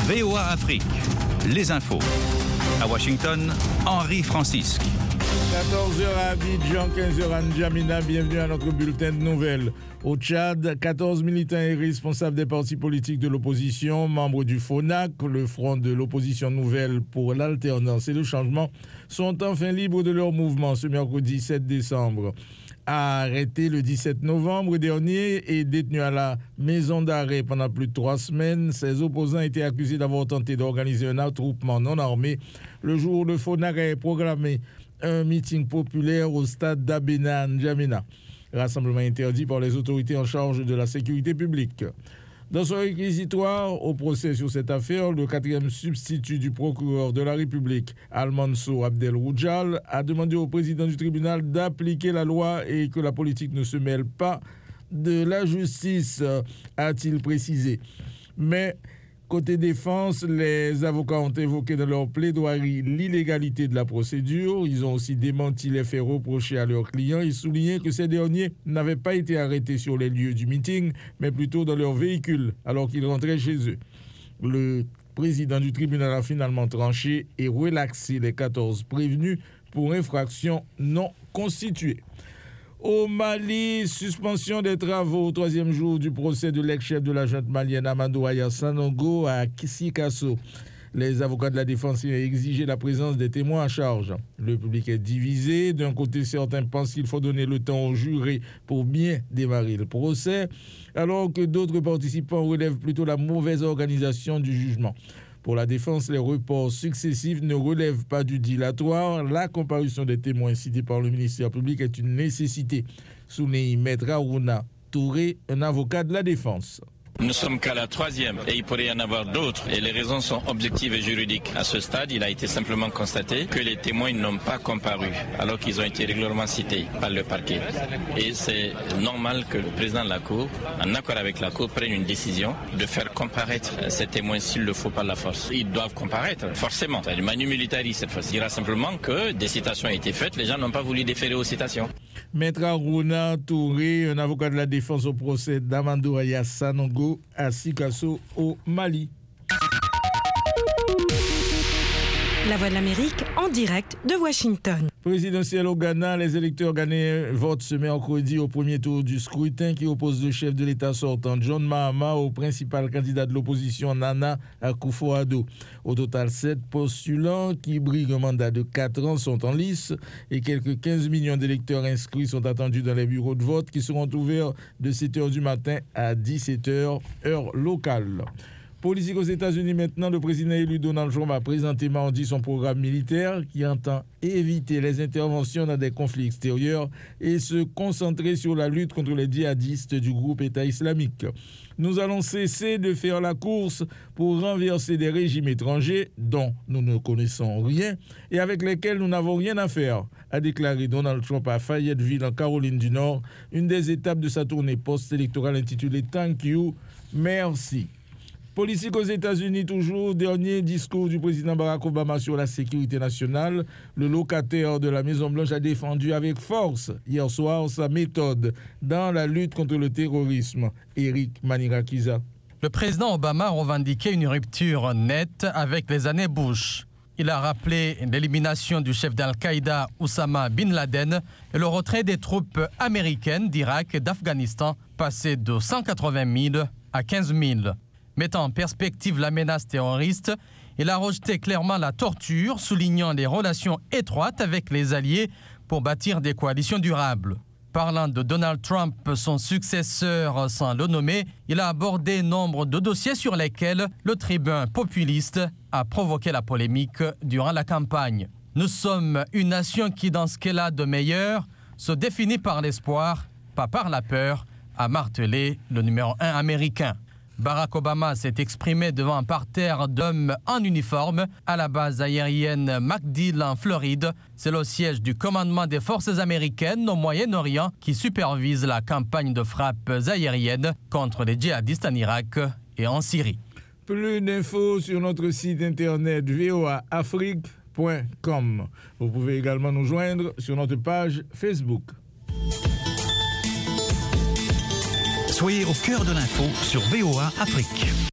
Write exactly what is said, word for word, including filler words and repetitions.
V O A Afrique, les infos. À Washington, Henri Francisque. quatorze heures à Abidjan, quinze heures à N'Djamena, bienvenue à notre bulletin de nouvelles. Au Tchad, quatorze militants et responsables des partis politiques de l'opposition, membres du FONAC, le Front de l'opposition nouvelle pour l'alternance et le changement, sont enfin libres de leur mouvement ce mercredi sept décembre. Arrêté le dix-sept novembre dernier et détenu à la maison d'arrêt pendant plus de trois semaines, ses opposants étaient accusés d'avoir tenté d'organiser un attroupement non armé le jour où le FONAC a programmé un meeting populaire au stade d'Abena, N'Djamena. Rassemblement interdit par les autorités en charge de la sécurité publique. Dans son réquisitoire au procès sur cette affaire, le quatrième substitut du procureur de la République, Al-Mansour Abdel Roujal, a demandé au président du tribunal d'appliquer la loi et que la politique ne se mêle pas de la justice, a-t-il précisé. Mais côté défense, les avocats ont évoqué dans leur plaidoirie l'illégalité de la procédure. Ils ont aussi démenti les faits reprochés à leurs clients et souligné que ces derniers n'avaient pas été arrêtés sur les lieux du meeting, mais plutôt dans leur véhicule, alors qu'ils rentraient chez eux. Le président du tribunal a finalement tranché et relaxé les quatorze prévenus pour infraction non constituée. Au Mali, suspension des travaux au troisième jour du procès de l'ex-chef de la junte malienne Amadou Aya Sanogo à Sikasso. Les avocats de la défense ont exigé la présence des témoins à charge. Le public est divisé. D'un côté, certains pensent qu'il faut donner le temps aux jurés pour bien démarrer le procès, alors que d'autres participants relèvent plutôt la mauvaise organisation du jugement. Pour la défense, les reports successifs ne relèvent pas du dilatoire. La comparution des témoins cités par le ministère public est une nécessité, souligne Maître Aruna Touré, un avocat de la défense. Nous sommes qu'à la troisième et il pourrait y en avoir d'autres et les raisons sont objectives et juridiques. À ce stade, il a été simplement constaté que les témoins n'ont pas comparu alors qu'ils ont été régulièrement cités par le parquet. Et c'est normal que le président de la Cour, en accord avec la Cour, prenne une décision de faire comparaître ces témoins s'il le faut par la force. Ils doivent comparaître, forcément. C'est du manu militari cette fois-ci. Il dira simplement que des citations ont été faites, les gens n'ont pas voulu déférer aux citations. Maître Aruna Touré, un avocat de la défense au procès d'Amadou Aya Sanogo à Sikasso au Mali. La Voix de l'Amérique en direct de Washington. Présidentiel au Ghana, les électeurs ghanéens votent ce mercredi au premier tour du scrutin qui oppose le chef de l'État sortant John Mahama au principal candidat de l'opposition Nana Akufo-Addo. Au total, sept postulants qui briguent un mandat de quatre ans sont en lice et quelques quinze millions d'électeurs inscrits sont attendus dans les bureaux de vote qui seront ouverts de sept heures du matin à dix-sept heures, heure locale. Politique aux États-Unis maintenant, le président élu Donald Trump a présenté mardi son programme militaire qui entend éviter les interventions dans des conflits extérieurs et se concentrer sur la lutte contre les djihadistes du groupe État islamique. Nous allons cesser de faire la course pour renverser des régimes étrangers dont nous ne connaissons rien et avec lesquels nous n'avons rien à faire, a déclaré Donald Trump à Fayetteville en Caroline du Nord, une des étapes de sa tournée post-électorale intitulée Thank You, merci. Politique aux États-Unis toujours, dernier discours du président Barack Obama sur la sécurité nationale. Le locataire de la Maison-Blanche a défendu avec force hier soir sa méthode dans la lutte contre le terrorisme. Eric Manirakiza. Le président Obama a revendiqué une rupture nette avec les années Bush. Il a rappelé l'élimination du chef d'Al-Qaïda Oussama Bin Laden et le retrait des troupes américaines d'Irak et d'Afghanistan, passé de cent quatre-vingt mille à quinze mille. Mettant en perspective la menace terroriste, il a rejeté clairement la torture, soulignant les relations étroites avec les alliés pour bâtir des coalitions durables. Parlant de Donald Trump, son successeur sans le nommer, il a abordé nombre de dossiers sur lesquels le tribun populiste a provoqué la polémique durant la campagne. Nous sommes une nation qui, dans ce qu'elle a de meilleur, se définit par l'espoir, pas par la peur, a martelé le numéro un américain. Barack Obama s'est exprimé devant un parterre d'hommes en uniforme à la base aérienne MacDill en Floride. C'est le siège du commandement des forces américaines au Moyen-Orient qui supervise la campagne de frappes aériennes contre les djihadistes en Irak et en Syrie. Plus d'infos sur notre site internet v o a afrique point com. Vous pouvez également nous joindre sur notre page Facebook. Soyez au cœur de l'info sur V O A Afrique.